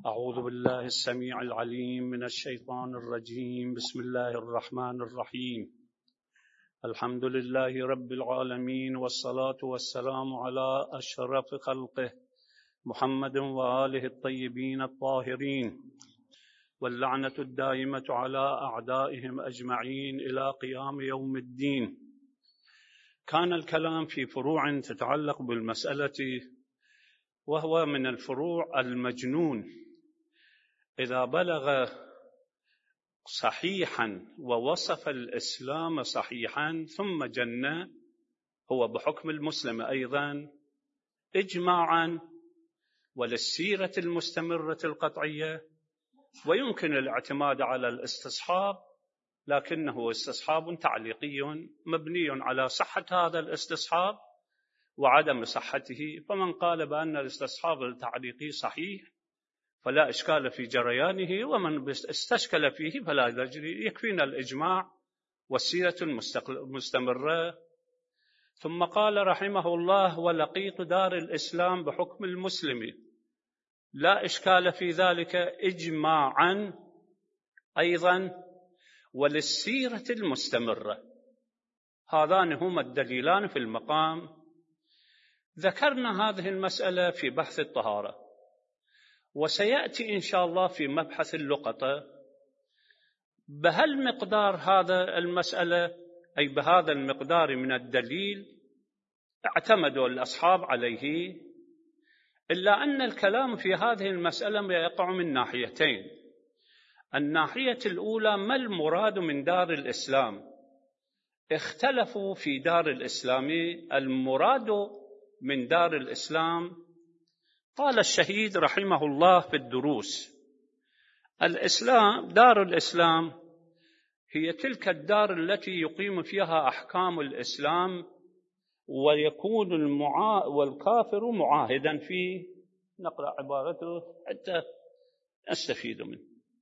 أعوذ بالله السميع العليم من الشيطان الرجيم. بسم الله الرحمن الرحيم. الحمد لله رب العالمين، والصلاة والسلام على أشرف خلقه محمد وآله الطيبين الطاهرين، واللعنة الدائمة على أعدائهم أجمعين إلى قيام يوم الدين. كان الكلام في فروع تتعلق بالمسألة، وهو من الفروع المجنون إذا بلغ صحيحا ووصف الإسلام صحيحا ثم جن، هو بحكم المسلم أيضا إجماعا وللسيرة المستمرة القطعية، ويمكن الاعتماد على الاستصحاب، لكنه استصحاب تعليقي مبني على صحة هذا الاستصحاب وعدم صحته. فمن قال بأن الاستصحاب التعليقي صحيح فلا إشكال في جريانه، ومن استشكل فيه فلا يجري. يكفينا الإجماع والسيرة المستمرة. ثم قال رحمه الله: ولقيط دار الإسلام بحكم المسلم، لا إشكال في ذلك إجماعا أيضا وللسيرة المستمرة. هذان هما الدليلان في المقام. ذكرنا هذه المسألة في بحث الطهارة، وسيأتي إن شاء الله في مبحث اللقطة بهالمقدار هذا المسألة، أي بهذا المقدار من الدليل اعتمدوا الأصحاب عليه. إلا أن الكلام في هذه المسألة يقع من ناحيتين. الناحية الأولى: ما المراد من دار الإسلام؟ اختلفوا في دار الإسلام. المراد من دار الإسلام، قال الشهيد رحمه الله في الدروس: الإسلام، دار الإسلام هي تلك الدار التي يقيم فيها أحكام الإسلام ويكون والكافر معاهدا فيه. نقرأ عبارته حتى نستفيد منه.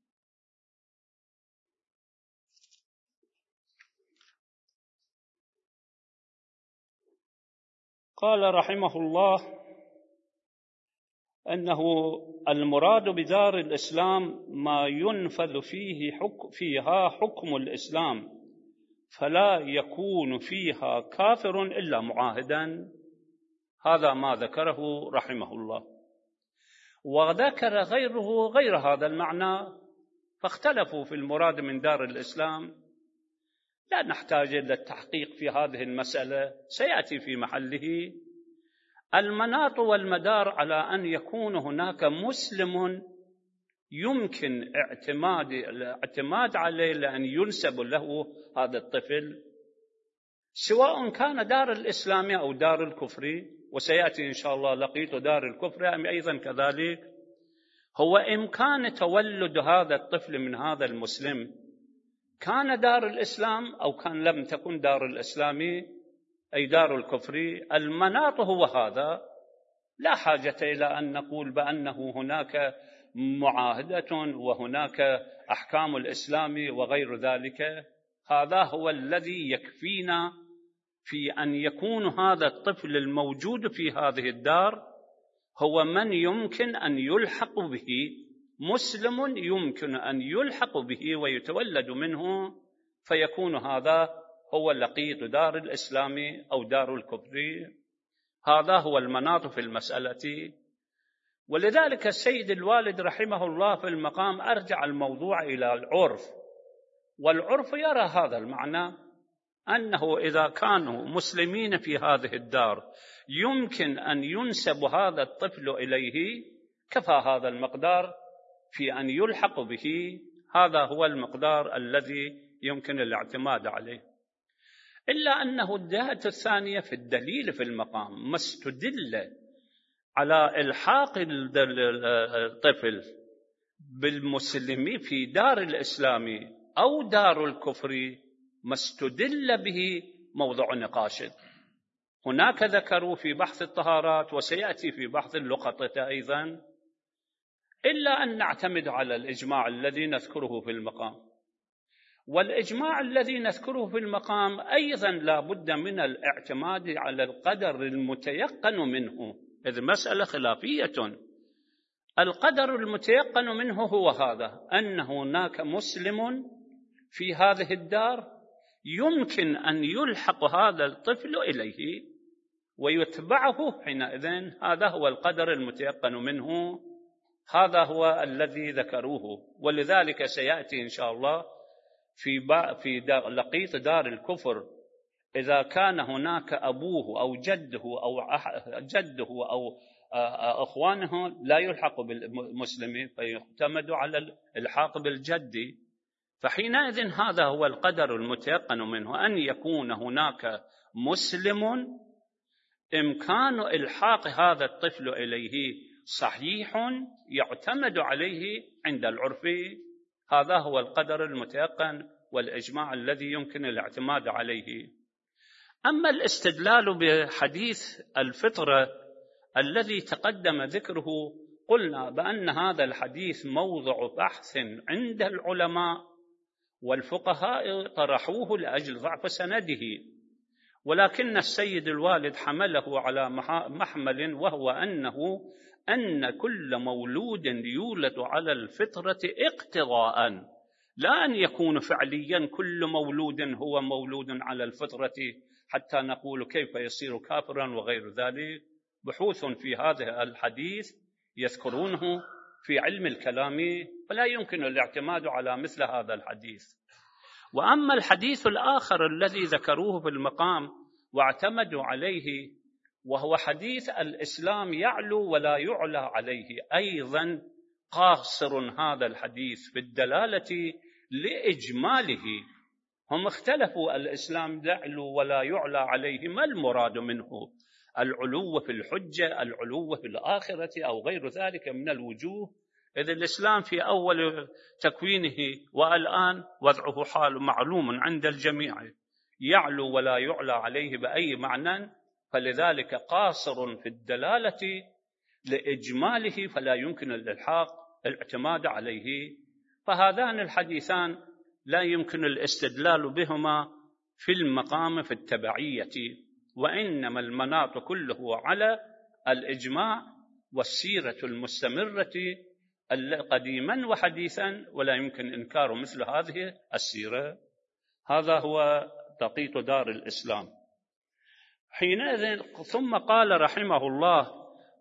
قال رحمه الله أنه المراد بدار الإسلام ما ينفذ فيها حكم الإسلام، فلا يكون فيها كافر إلا معاهدا. هذا ما ذكره رحمه الله، وذكر غيره غير هذا المعنى، فاختلفوا في المراد من دار الإسلام. لا نحتاج إلى التحقيق في هذه المسألة، سيأتي في محله. المناط والمدار على أن يكون هناك مسلم يمكن الاعتماد عليه لأن ينسب له هذا الطفل، سواء كان دار الإسلام أو دار الكفر. وسيأتي إن شاء الله لقيط دار الكفر أيضا كذلك. هو إمكان تولد هذا الطفل من هذا المسلم، كان دار الإسلام أو كان لم تكن دار الإسلام أي دار الكفر. المناط هو هذا. لا حاجة إلى أن نقول بأنه هناك معاهدة وهناك أحكام الإسلام وغير ذلك. هذا هو الذي يكفينا في أن يكون هذا الطفل الموجود في هذه الدار هو من يمكن أن يلحق به، مسلم يمكن أن يلحق به ويتولد منه، فيكون هذا هو لقيط دار الإسلام أو دار الكفر. هذا هو المناط في المسألة. ولذلك السيد الوالد رحمه الله في المقام أرجع الموضوع إلى العرف، والعرف يرى هذا المعنى، أنه إذا كانوا مسلمين في هذه الدار يمكن أن ينسب هذا الطفل إليه، كفى هذا المقدار في أن يلحق به. هذا هو المقدار الذي يمكن الاعتماد عليه. إلا أنه الجهة الثانية في الدليل في المقام ما استدل على إلحاق الطفل بالمسلم في دار الإسلام أو دار الكفر، ما استدل به موضع نقاش. هناك ذكروا في بحث الطهارات، وسيأتي في بحث اللقطة أيضا، إلا أن نعتمد على الإجماع الذي نذكره في المقام. والإجماع الذي نذكره في المقام أيضا لا بد من الاعتماد على القدر المتيقن منه، إذ مسألة خلافية. القدر المتيقن منه هو هذا، أن هناك مسلم في هذه الدار يمكن أن يلحق هذا الطفل إليه ويتبعه حينئذ. هذا هو القدر المتيقن منه، هذا هو الذي ذكروه. ولذلك سيأتي إن شاء الله في لقيط دار الكفر، إذا كان هناك أبوه أو جده أو أخوانه لا يلحق بالمسلمين فيعتمد على الإلحاق بالجد، فحينئذ هذا هو القدر المتيقن منه، أن يكون هناك مسلم إمكان إلحاق هذا الطفل إليه صحيح يعتمد عليه عند العرف. هذا هو القدر المتيقن والإجماع الذي يمكن الاعتماد عليه. أما الاستدلال بحديث الفطرة الذي تقدم ذكره، قلنا بأن هذا الحديث موضع بحث عند العلماء والفقهاء طرحوه لأجل ضعف سنده، ولكن السيد الوالد حمله على محمل، وهو أن كل مولود يولد على الفطرة اقتضاء، لا أن يكون فعليا كل مولود هو مولود على الفطرة حتى نقول كيف يصير كافرا وغير ذلك. بحوث في هذا الحديث يذكرونه في علم الكلام، فلا يمكن الاعتماد على مثل هذا الحديث. وأما الحديث الآخر الذي ذكروه في المقام واعتمدوا عليه، وهو حديث الإسلام يعلو ولا يعلى عليه، أيضا قاصر هذا الحديث في الدلالة لإجماله. هم اختلفوا، الإسلام يعلو ولا يعلى عليه، ما المراد منه؟ العلو في الحجة، العلو في الآخرة، أو غير ذلك من الوجوه؟ إذ الإسلام في أول تكوينه والآن وضعه حال معلوم عند الجميع، يعلو ولا يعلى عليه بأي معنى، فلذلك قاصر في الدلالة لإجماله، فلا يمكن الإلحاق الاعتماد عليه. فهذان الحديثان لا يمكن الاستدلال بهما في المقام في التبعية، وإنما المناط كله على الإجماع والسيرة المستمرة قديما وحديثا، ولا يمكن إنكار مثل هذه السيرة. هذا هو لقيط دار الإسلام. حينئذ ثم قال رحمه الله: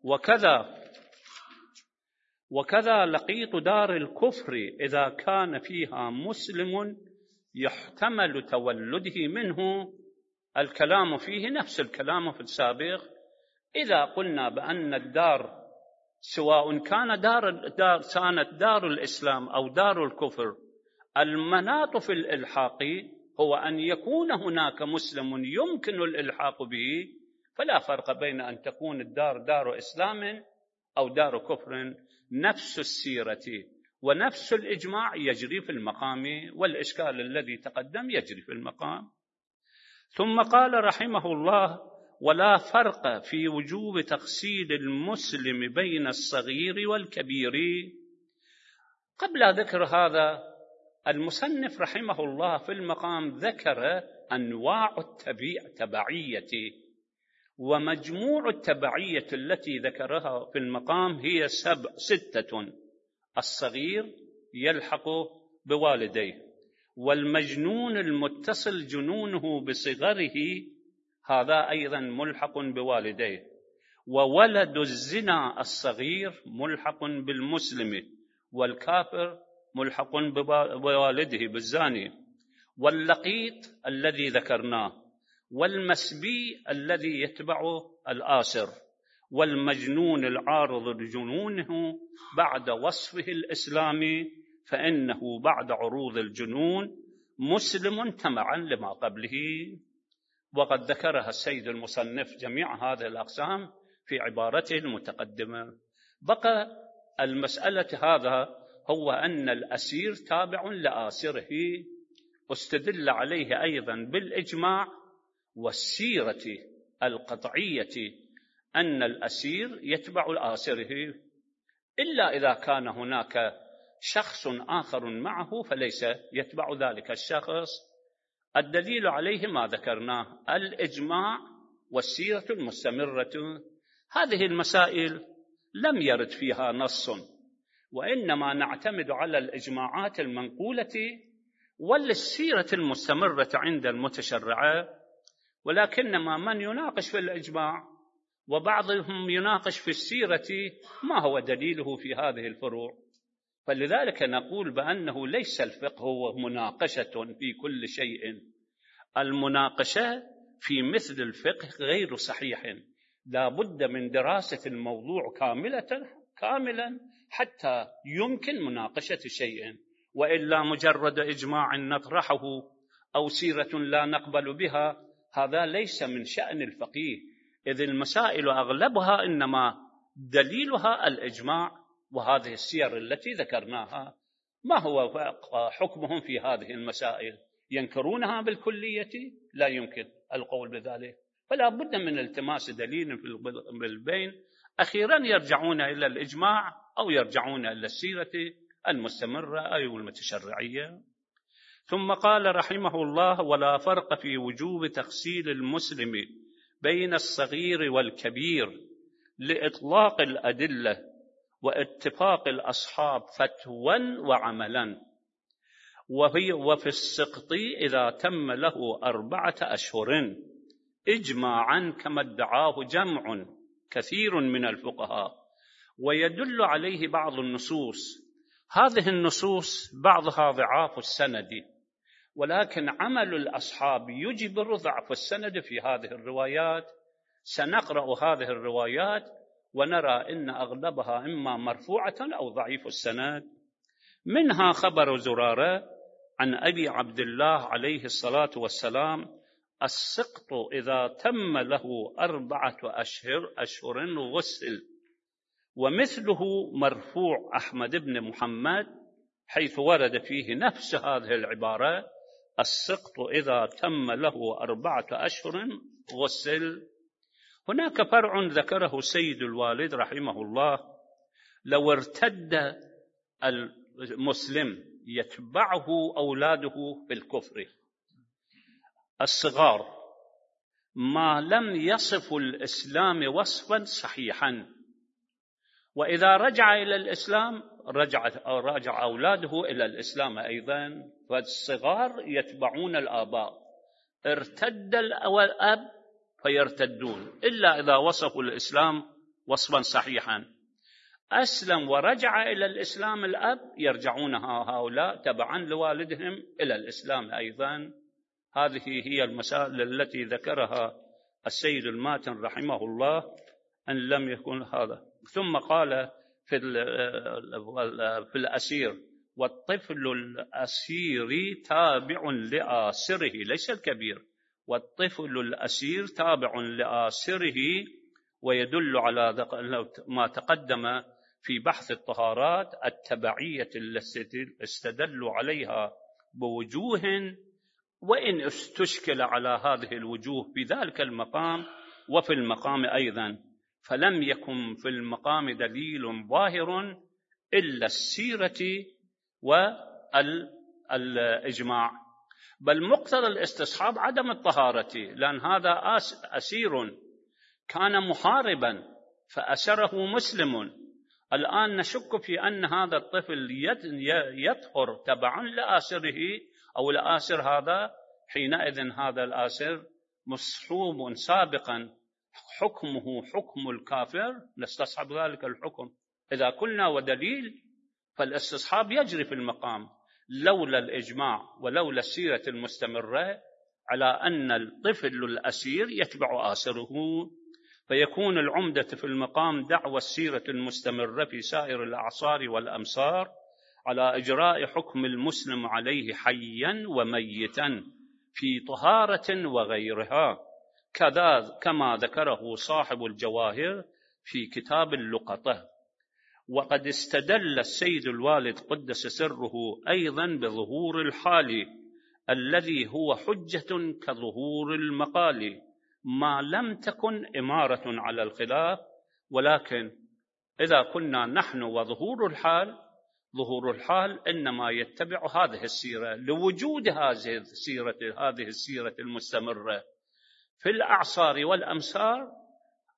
وكذا لقيط دار الكفر إذا كان فيها مسلم يحتمل تولده منه. الكلام فيه نفس الكلام في السابق. إذا قلنا بأن الدار سواء كانت دار الإسلام أو دار الكفر، المناط في الإلحاق هو أن يكون هناك مسلم يمكن الإلحاق به، فلا فرق بين أن تكون الدار دار إسلام أو دار كفر. نفس السيرة ونفس الإجماع يجري في المقام، والإشكال الذي تقدم يجري في المقام. ثم قال رحمه الله: ولا فرق في وجوب تقصيد المسلم بين الصغير والكبير. قبل ذكر هذا، المصنف رحمه الله في المقام ذكر أنواع التبعية، ومجموع التبعية التي ذكرها في المقام هي 6: الصغير يلحق بوالديه، والمجنون المتصل جنونه بصغره هذا أيضا ملحق بوالديه، وولد الزنا الصغير ملحق بالمسلم، والكافر ملحق بوالده بالزاني، واللقيط الذي ذكرناه، والمسبي الذي يتبع الآسر، والمجنون العارض لجنونه بعد وصفه الإسلامي، فإنه بعد عروض الجنون مسلم تبعا لما قبله. وقد ذكرها السيد المصنف جميع هذه الأقسام في عبارته المتقدمة. بقى المسألة هذا هو أن الأسير تابع لآسره، واستدل عليه أيضا بالإجماع والسيرة القطعية أن الأسير يتبع الآسره، إلا إذا كان هناك شخص آخر معه فليس يتبع ذلك الشخص. الدليل عليه ما ذكرناه: الإجماع والسيرة المستمرة. هذه المسائل لم يرد فيها نص، وإنما نعتمد على الإجماعات المنقولة والسيرة المستمرة عند المتشرعة. ولكنما من يناقش في الإجماع وبعضهم يناقش في السيرة ما هو دليله في هذه الفروع. فلذلك نقول بأنه ليس الفقه هو مناقشة في كل شيء. المناقشة في مثل الفقه غير صحيح، لا بد من دراسة الموضوع كاملا حتى يمكن مناقشة شيء، وإلا مجرد إجماع نطرحه أو سيرة لا نقبل بها هذا ليس من شأن الفقيه، إذ المسائل أغلبها إنما دليلها الإجماع وهذه السير التي ذكرناها. ما هو حكمهم في هذه المسائل؟ ينكرونها بالكلية؟ لا يمكن القول بذلك، فلا بد من التماس دليل في البين. أخيرا يرجعون إلى الإجماع أو يرجعون إلى السيرة المستمرة أو المتشرعية. ثم قال رحمه الله: ولا فرق في وجوب تغسيل المسلم بين الصغير والكبير لإطلاق الأدلة واتفاق الأصحاب فتوى وعملا، وفي السقط إذا تم له 4 أشهر إجماعا كما ادعاه جمع كثير من الفقهاء. ويدل عليه بعض النصوص، هذه النصوص بعضها ضعاف السند، ولكن عمل الأصحاب يجبر ضعف السند في هذه الروايات. سنقرأ هذه الروايات ونرى إن أغلبها إما مرفوعة أو ضعيف السند. منها خبر زرارة عن أبي عبد الله عليه الصلاة والسلام: السقط إذا تم له 4 أشهر غسل. ومثله مرفوع أحمد بن محمد حيث ورد فيه نفس هذه العبارة: السقط إذا تم له 4 أشهر غسل. هناك فرع ذكره سيد الوالد رحمه الله: لو ارتد المسلم يتبعه أولاده في الكفر الصغار ما لم يصف الإسلام وصفا صحيحا، وإذا رجع إلى الإسلام رجع أولاده إلى الإسلام أيضا، فالصغار يتبعون الآباء. ارتد الأب فيرتدون إلا إذا وصفوا الإسلام وصفا صحيحا. أسلم ورجع إلى الإسلام الأب يرجعون هؤلاء تبعا لوالدهم إلى الإسلام أيضا. هذه هي المسائل التي ذكرها السيد الماتن رحمه الله أن لم يكن هذا. ثم قال في الأسير: والطفل الأسير تابع لآسره، ليس الكبير، والطفل الأسير تابع لآسره. ويدل على ما تقدم في بحث الطهارات التبعية التي استدلوا عليها بوجوه، وإن استشكل على هذه الوجوه في ذلك المقام وفي المقام أيضا، فلم يكن في المقام دليل ظاهر إلا السيرة والإجماع. بل مقتضى الاستصحاب عدم الطهارة، لأن هذا أسير كان محاربا فأسره مسلم. الآن نشك في أن هذا الطفل يطهر تبعا لآسره أو الآسر هذا، حينئذ هذا الآسر مصحوب سابقا حكمه حكم الكافر، نستصحب ذلك الحكم. إذا قلنا ودليل فالاستصحاب يجري في المقام، لولا الإجماع ولولا السيرة المستمرة على أن الطفل الأسير يتبع آسره، فيكون العمدة في المقام دعوى السيرة المستمرة في سائر الأعصار والأمصار على إجراء حكم المسلم عليه حيا وميتا في طهارة وغيرها، كما ذكره صاحب الجواهر في كتاب اللقطة. وقد استدل السيد الوالد قدس سره أيضا بظهور الحال الذي هو حجة كظهور المقال، ما لم تكن إمارة على الخلاف. ولكن إذا كنا نحن وظهور الحال، ظهور الحال إنما يتبع هذه السيرة لوجود هذه السيرة المستمرة في الأعصار والأمصار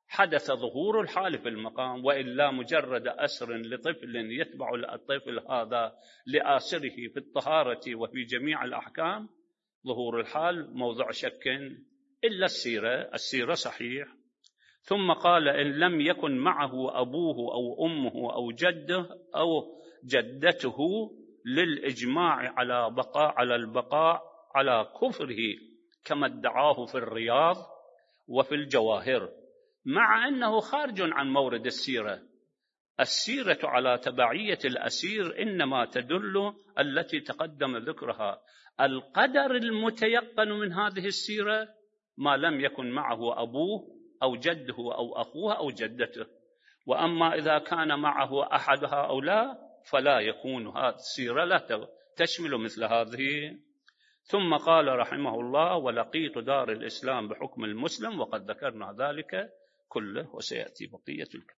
حدث ظهور الحال في المقام، وإلا مجرد أسر لطفل يتبع الطفل هذا لآسره في الطهارة وفي جميع الأحكام، ظهور الحال موضع شك، إلا السيرة صحيح. ثم قال: إن لم يكن معه أبوه أو أمه أو جده أو جدته للإجماع على البقاء على كفره كما ادعاه في الرياض وفي الجواهر، مع أنه خارج عن مورد السيرة. السيرة على تبعية الأسير إنما تدل التي تقدم ذكرها. القدر المتيقن من هذه السيرة ما لم يكن معه أبوه أو جده أو أخوه أو جدته، وأما إذا كان معه أحدها أو لا فلا يكون هذه السيرة لا تشمل مثل هذه. ثم قال رحمه الله: ولقيت دار الإسلام بحكم المسلم، وقد ذكرنا ذلك كله وسيأتي بقية الكلام.